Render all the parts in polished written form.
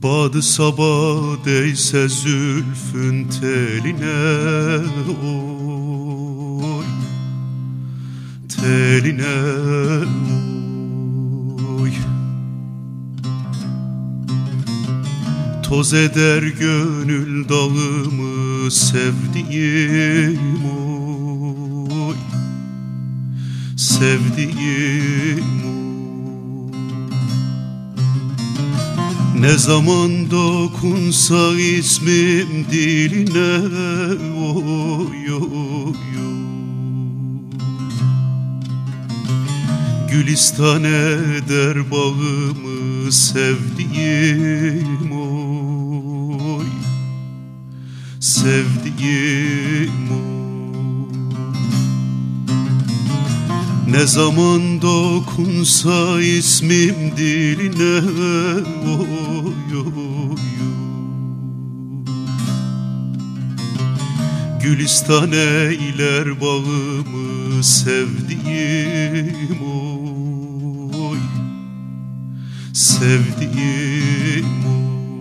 Badı sabah değse zülfün teline, oy teline, oy. Toz eder gönül dağımı sevdiğim, oy sevdiğim, oy. Ne zaman dokunsa ismim diline, oy oy oy. Gülistan eder bağımı sevdiğim, oy sevdiğim, oy. Ne zaman dokunsa ismim diline, oy oy oy. Gülistan eyler bağımı sevdiğim, oy sevdiğim, oy.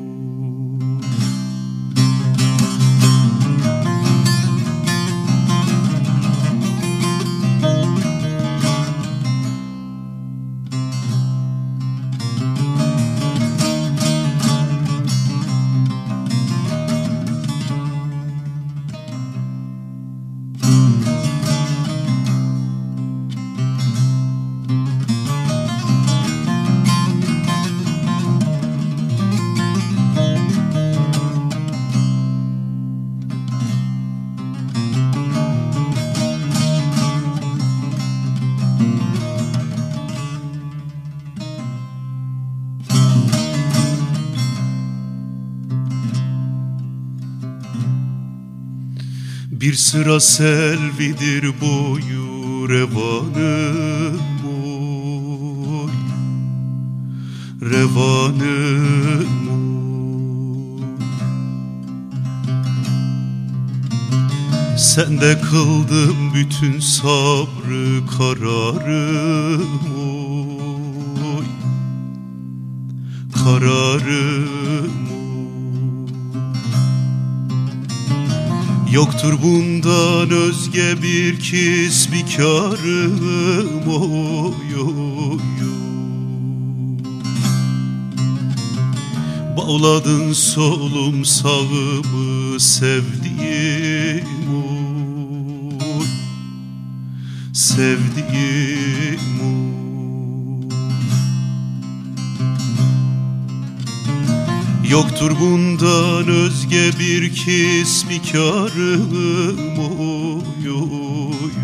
Bir sıra selvidir boyu revanım, oy revanım, oy. Sende kıldım bütün sabrı kararım, oy kararım, oy. Yoktur bundan özge bir kisbikarım, oy oy oy. Bağladın solum sağımı sevdiğim, oy sevdiğim, oy. Yoktur bundan özge bir kisbikarım, oy oy oy.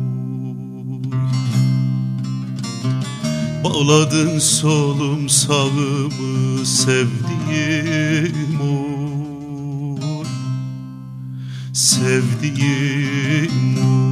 Bağladın solum sağımı sevdiğim, oy sevdiğim, oy.